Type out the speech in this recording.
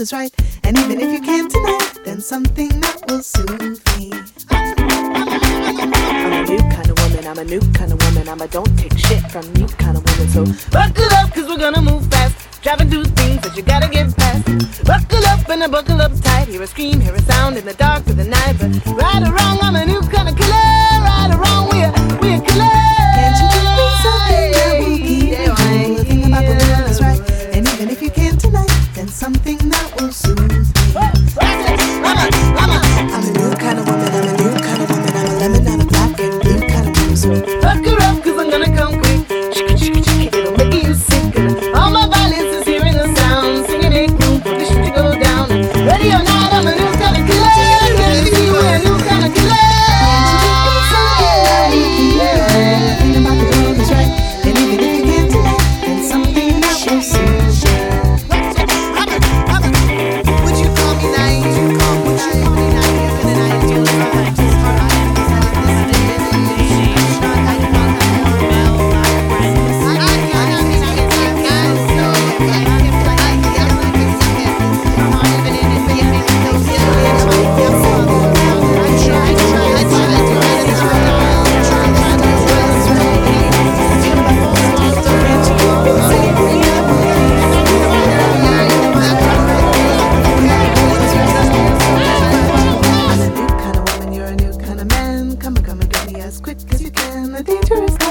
is right. And even if you can't tonight, then something that will soothe me. I'm a new kind of woman, I'm a new kind of woman, I'm a don't take shit from you kind of woman. So buckle up, cause we're gonna move fast. Driving through things that you gotta get past. Buckle up and I buckle up tight. Hear a scream, hear a sound in the dark of the night. But right or wrong, I'm a new kind of killer. Right or wrong, we're killers. Can't you give me something that will keep me cool? The thing about the world is right. And even if you can't tonight, then something that will soothe me. I'm a new kind of woman, I'm a new kind of woman, I'm a lemon, I'm a black and blue kind of woman. So buckle up, cause I'm gonna come quick. It'll make you sick. All my violence is hearing the sound. Singing make room for this shit to go down. Ready or not, I'm a new kind of killer. Can't you see we're a new kind of killer? The thing about the world is right. And even if you can't tonight, then something that will soothe. Would you call me nice? Would you call me nice? And I do right. Come and get me as quick as you can. The dangerous